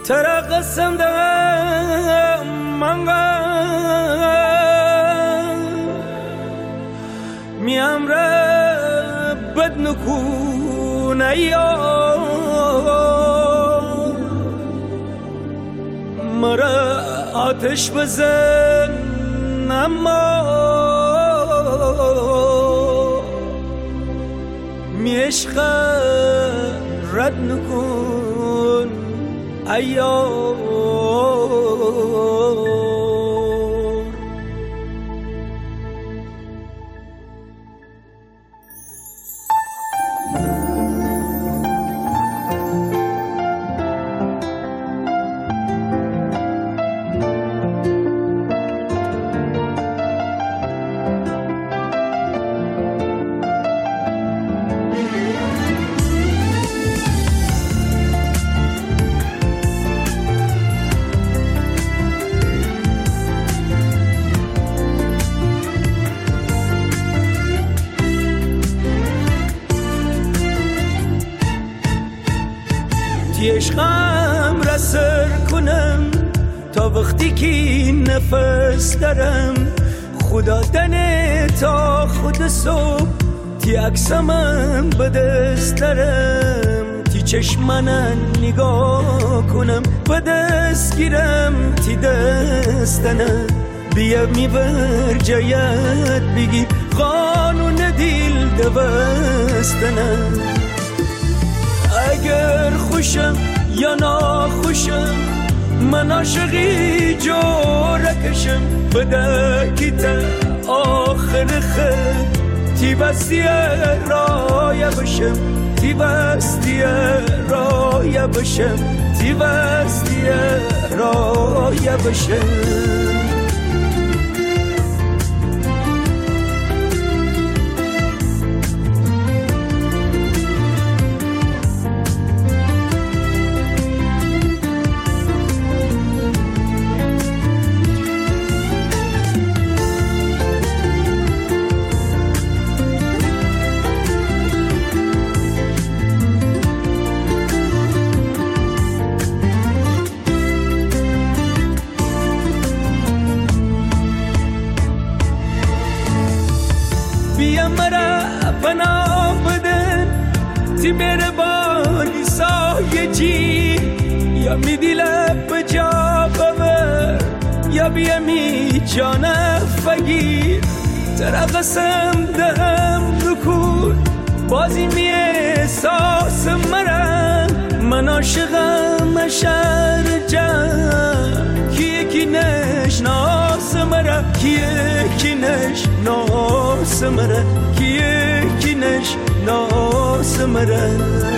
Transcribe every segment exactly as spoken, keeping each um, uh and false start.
ترقصم دم منغا میم ربت نکون ایار مرا آتش بزن اما می عشق رد نکن ایار عشقم را سر کنم تا وقتی که نفس دارم خدا دنه تا خود صبح تی عکسمم به دست دارم تی چشمنن نگاه کنم به دست گیرم تی دستنه بیا میور جایت بگی قانون دیل دوستنه اگر خوشم یا ناخوشم من عاشقی جورکشم بده کی تا آخر خد تی بستی رایا بشم تی بستی رایا بشم تی بستی رایا بشم بیا مرا پناه بدن تی میره بانی سایه جی یا می دیله بجا ببر یا بیا می جانه فگیر ترقصم دهم نکون بازی می احساس مرا من عاشقم شهر جان کیه کی نشناس مرا کیه کی نشناس مرا کیه کی نشناس مرا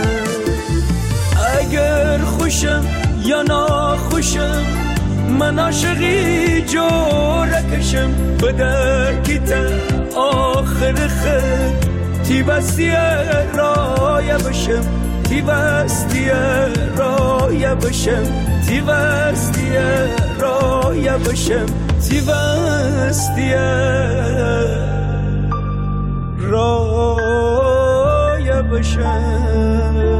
اگر خوشم یا ناخوشم من عاشقی جورکشم بده کی تا آخر خد تی بستی رایا بشم تی بستی رایا بشم تی بستی رایا بشم تی بستی رایا بشم